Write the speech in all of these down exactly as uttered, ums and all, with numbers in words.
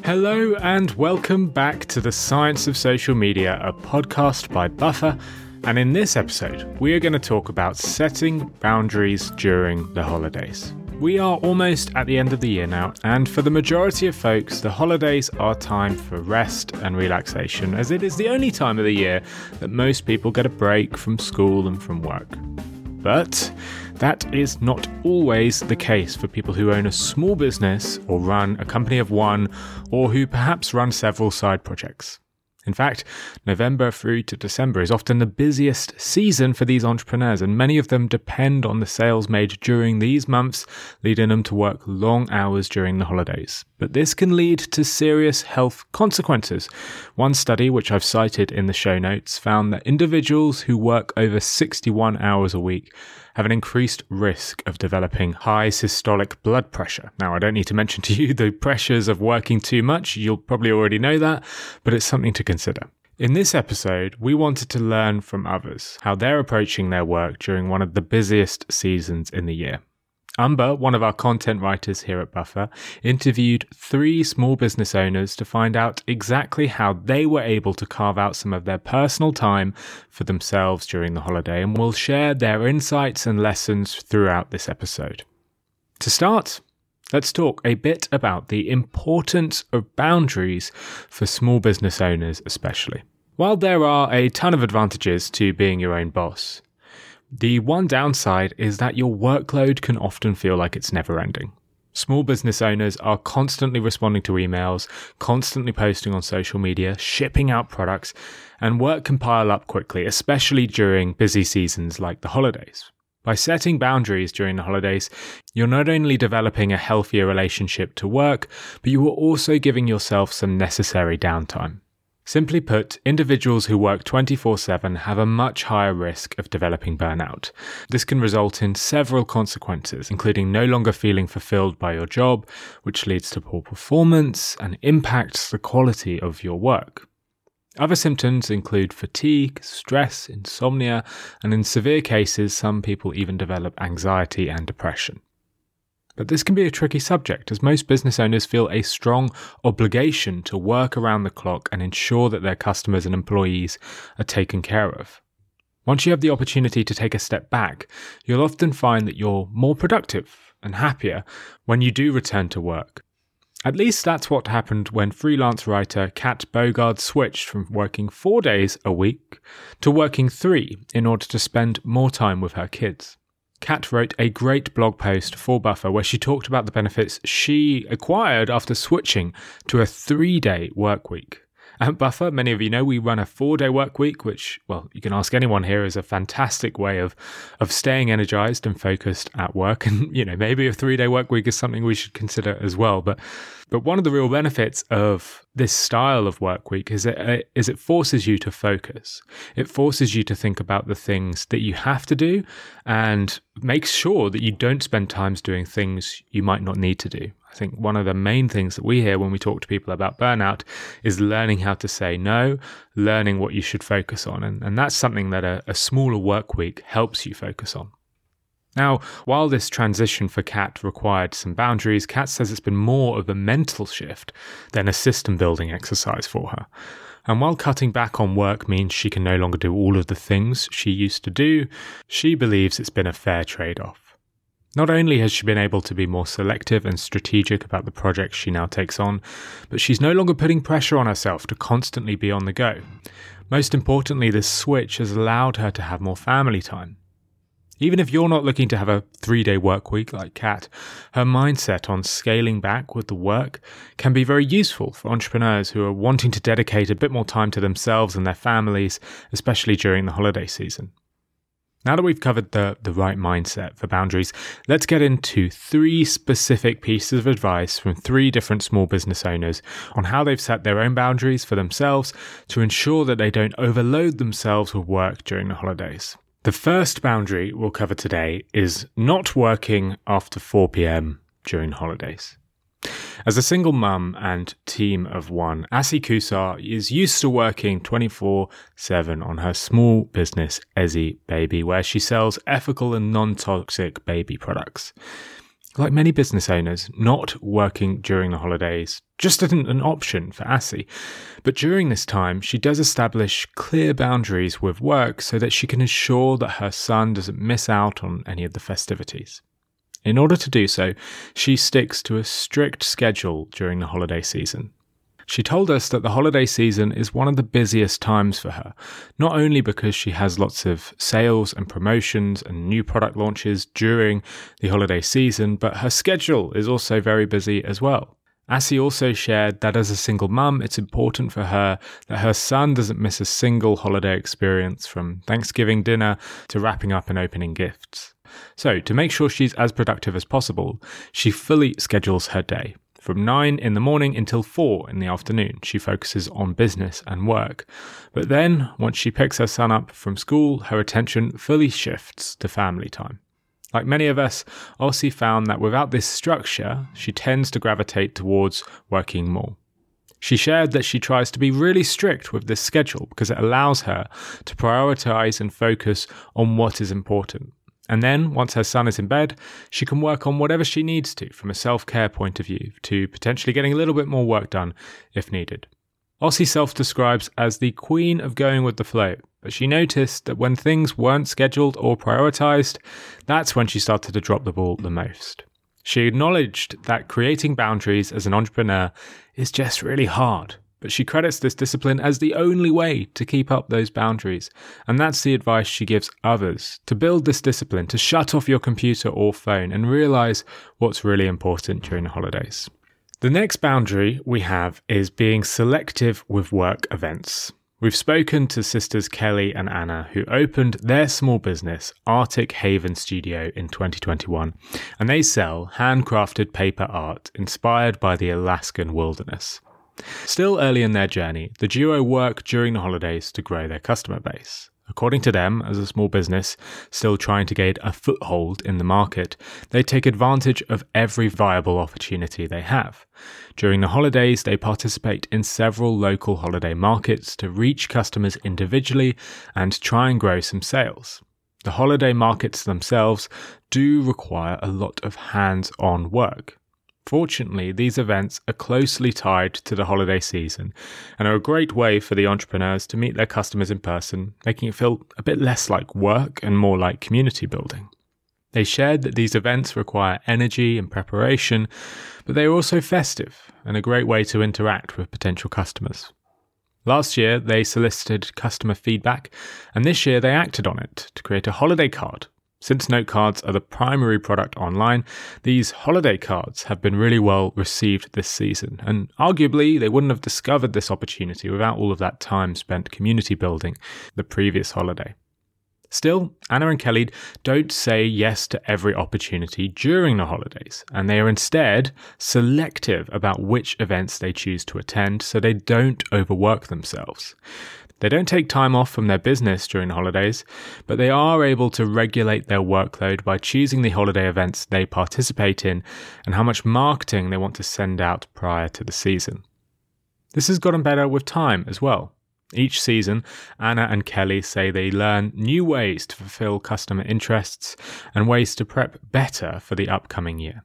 Hello and welcome back to The Science of Social Media, a podcast by Buffer. And in this episode, we are going to talk about setting boundaries during the holidays. We are almost at the end of the year now, and for the majority of folks, the holidays are time for rest and relaxation, as it is the only time of the year that most people get a break from school and from work. But that is not always the case for people who own a small business or run a company of one, or who perhaps run several side projects. In fact, November through to December is often the busiest season for these entrepreneurs, and many of them depend on the sales made during these months, leading them to work long hours during the holidays. But this can lead to serious health consequences. One study, which I've cited in the show notes, found that individuals who work over sixty-one hours a week have an increased risk of developing high systolic blood pressure. Now, I don't need to mention to you the pressures of working too much. You'll probably already know that, but it's something to consider. In this episode, we wanted to learn from others how they're approaching their work during one of the busiest seasons in the year. Umber, one of our content writers here at Buffer, interviewed three small business owners to find out exactly how they were able to carve out some of their personal time for themselves during the holiday, and will share their insights and lessons throughout this episode. To start, let's talk a bit about the importance of boundaries for small business owners especially. While there are a ton of advantages to being your own boss, the one downside is that your workload can often feel like it's never ending. Small business owners are constantly responding to emails, constantly posting on social media, shipping out products, and work can pile up quickly, especially during busy seasons like the holidays. By setting boundaries during the holidays, you're not only developing a healthier relationship to work, but you are also giving yourself some necessary downtime. Simply put, individuals who work twenty-four seven have a much higher risk of developing burnout. This can result in several consequences, including no longer feeling fulfilled by your job, which leads to poor performance and impacts the quality of your work. Other symptoms include fatigue, stress, insomnia, and in severe cases, some people even develop anxiety and depression. But this can be a tricky subject, as most business owners feel a strong obligation to work around the clock and ensure that their customers and employees are taken care of. Once you have the opportunity to take a step back, you'll often find that you're more productive and happier when you do return to work. At least that's what happened when freelance writer Kat Bogard switched from working four days a week to working three in order to spend more time with her kids. Kat wrote a great blog post for Buffer where she talked about the benefits she acquired after switching to a three-day work week. At Buffer, many of you know we run a four-day work week, which, well, you can ask anyone here, is a fantastic way of of staying energized and focused at work. And, you know, maybe a three-day work week is something we should consider as well. But but one of the real benefits of this style of work week is it, is it forces you to focus. It forces you to think about the things that you have to do and makes sure that you don't spend time doing things you might not need to do. I think one of the main things that we hear when we talk to people about burnout is learning how to say no, learning what you should focus on. And, and that's something that a, a smaller work week helps you focus on. Now, while this transition for Kat required some boundaries, Kat says it's been more of a mental shift than a system building exercise for her. And while cutting back on work means she can no longer do all of the things she used to do, she believes it's been a fair trade-off. Not only has she been able to be more selective and strategic about the projects she now takes on, but she's no longer putting pressure on herself to constantly be on the go. Most importantly, this switch has allowed her to have more family time. Even if you're not looking to have a three-day work week like Kat, her mindset on scaling back with the work can be very useful for entrepreneurs who are wanting to dedicate a bit more time to themselves and their families, especially during the holiday season. Now that we've covered the, the right mindset for boundaries, let's get into three specific pieces of advice from three different small business owners on how they've set their own boundaries for themselves to ensure that they don't overload themselves with work during the holidays. The first boundary we'll cover today is not working after four p.m. during holidays. As a single mum and team of one, Asi Kusar is used to working twenty-four seven on her small business, Ezzy Baby, where she sells ethical and non-toxic baby products. Like many business owners, not working during the holidays just isn't an option for Asi. But during this time, she does establish clear boundaries with work so that she can ensure that her son doesn't miss out on any of the festivities. In order to do so, she sticks to a strict schedule during the holiday season. She told us that the holiday season is one of the busiest times for her, not only because she has lots of sales and promotions and new product launches during the holiday season, but her schedule is also very busy as well. Asi also shared that as a single mum, it's important for her that her son doesn't miss a single holiday experience, from Thanksgiving dinner to wrapping up and opening gifts. So, to make sure she's as productive as possible, she fully schedules her day. From nine in the morning until four in the afternoon, she focuses on business and work. But then, once she picks her son up from school, her attention fully shifts to family time. Like many of us, Elsie found that without this structure, she tends to gravitate towards working more. She shared that she tries to be really strict with this schedule because it allows her to prioritize and focus on what is important. And then, once her son is in bed, she can work on whatever she needs to from a self-care point of view, to potentially getting a little bit more work done if needed. Elsie self-describes as the queen of going with the flow, but she noticed that when things weren't scheduled or prioritized, that's when she started to drop the ball the most. She acknowledged that creating boundaries as an entrepreneur is just really hard, but she credits this discipline as the only way to keep up those boundaries. And that's the advice she gives others: to build this discipline, to shut off your computer or phone and realize what's really important during the holidays. The next boundary we have is being selective with work events. We've spoken to sisters Kelly and Anna, who opened their small business, Arctic Haven Studio, in twenty twenty-one, and they sell handcrafted paper art inspired by the Alaskan wilderness. Still early in their journey, the duo work during the holidays to grow their customer base. According to them, as a small business still trying to gain a foothold in the market, they take advantage of every viable opportunity they have. During the holidays, they participate in several local holiday markets to reach customers individually and try and grow some sales. The holiday markets themselves do require a lot of hands-on work. Fortunately, these events are closely tied to the holiday season and are a great way for the entrepreneurs to meet their customers in person, making it feel a bit less like work and more like community building. They shared that these events require energy and preparation, but they are also festive and a great way to interact with potential customers. Last year, they solicited customer feedback, and this year they acted on it to create a holiday card. Since note cards are the primary product online, these holiday cards have been really well received this season, and arguably they wouldn't have discovered this opportunity without all of that time spent community building the previous holiday. Still, Anna and Kelly don't say yes to every opportunity during the holidays, and they are instead selective about which events they choose to attend so they don't overwork themselves. They don't take time off from their business during the holidays, but they are able to regulate their workload by choosing the holiday events they participate in and how much marketing they want to send out prior to the season. This has gotten better with time as well. Each season, Anna and Kelly say they learn new ways to fulfill customer interests and ways to prep better for the upcoming year.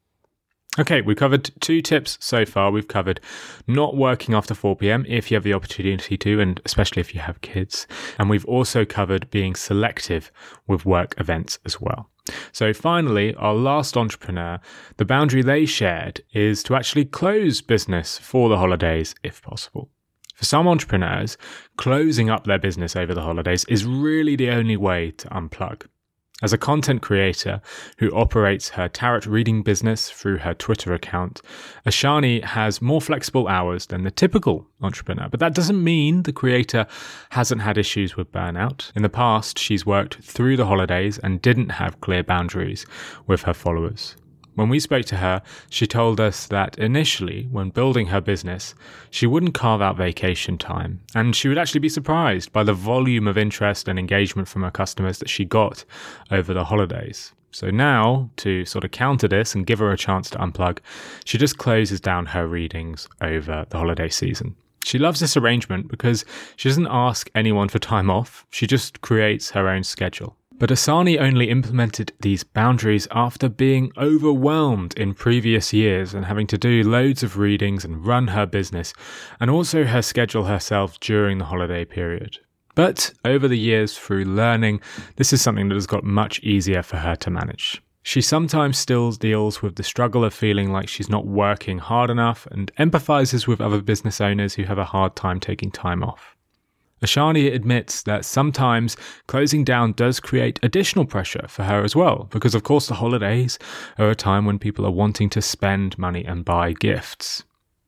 Okay, we've covered two tips so far. We've covered not working after four p.m. if you have the opportunity to, and especially if you have kids. And we've also covered being selective with work events as well. So finally, our last entrepreneur, the boundary they shared is to actually close business for the holidays if possible. For some entrepreneurs, closing up their business over the holidays is really the only way to unplug. As a content creator who operates her tarot reading business through her Twitter account, Ashani has more flexible hours than the typical entrepreneur, but that doesn't mean the creator hasn't had issues with burnout. In the past, she's worked through the holidays and didn't have clear boundaries with her followers. When we spoke to her, she told us that initially, when building her business, she wouldn't carve out vacation time, and she would actually be surprised by the volume of interest and engagement from her customers that she got over the holidays. So now, to sort of counter this and give her a chance to unplug, she just closes down her readings over the holiday season. She loves this arrangement because she doesn't ask anyone for time off, she just creates her own schedule. But Asani only implemented these boundaries after being overwhelmed in previous years and having to do loads of readings and run her business, and also her schedule herself during the holiday period. But over the years, through learning, this is something that has got much easier for her to manage. She sometimes still deals with the struggle of feeling like she's not working hard enough and empathizes with other business owners who have a hard time taking time off. Ashani admits that sometimes closing down does create additional pressure for her as well, because of course the holidays are a time when people are wanting to spend money and buy gifts.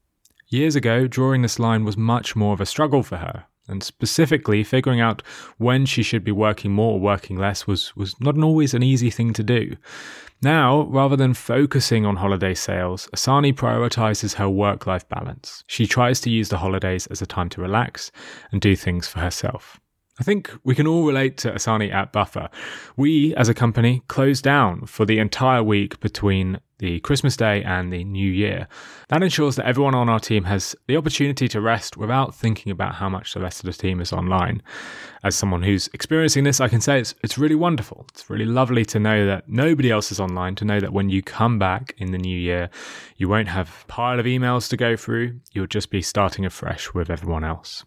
Years ago, drawing this line was much more of a struggle for her, and specifically figuring out when she should be working more or working less was, was not always an easy thing to do. Now, rather than focusing on holiday sales, Asani prioritizes her work-life balance. She tries to use the holidays as a time to relax and do things for herself. I think we can all relate to Asani at Buffer. We, as a company, closed down for the entire week between the Christmas Day and the New Year. That ensures that everyone on our team has the opportunity to rest without thinking about how much the rest of the team is online. As someone who's experiencing this, I can say it's it's really wonderful. It's really lovely to know that nobody else is online, to know that when you come back in the new year, you won't have a pile of emails to go through. You'll just be starting afresh with everyone else.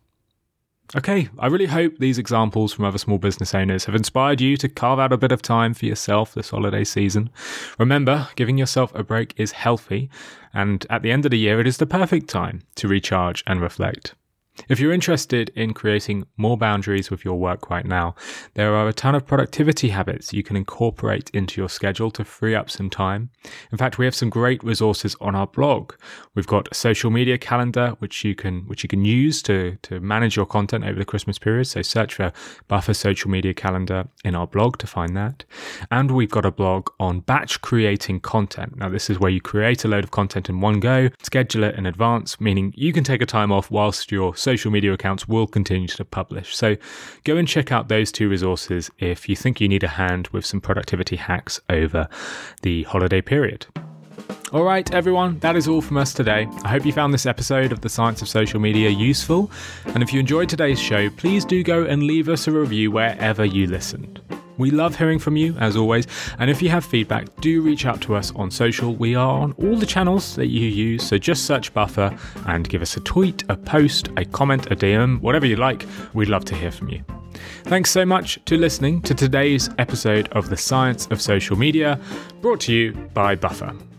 Okay, I really hope these examples from other small business owners have inspired you to carve out a bit of time for yourself this holiday season. Remember, giving yourself a break is healthy, and at the end of the year, it is the perfect time to recharge and reflect. If you're interested in creating more boundaries with your work right now, there are a ton of productivity habits you can incorporate into your schedule to free up some time. In fact, we have some great resources on our blog. We've got a social media calendar, which you can which you can use to, to manage your content over the Christmas period. So search for Buffer Social Media Calendar in our blog to find that. And we've got a blog on batch creating content. Now, this is where you create a load of content in one go, schedule it in advance, meaning you can take a time off whilst your social media accounts will continue to publish. So go and check out those two resources if you think you need a hand with some productivity hacks over the holiday period. All right, everyone, that is all from us today. I hope you found this episode of The Science of Social Media useful. And if you enjoyed today's show, please do go and leave us a review wherever you listened. We love hearing from you, as always, and if you have feedback, do reach out to us on social. We are on all the channels that you use, so just search Buffer and give us a tweet, a post, a comment, a D M, whatever you like. We'd love to hear from you. Thanks so much for listening to today's episode of The Science of Social Media, brought to you by Buffer.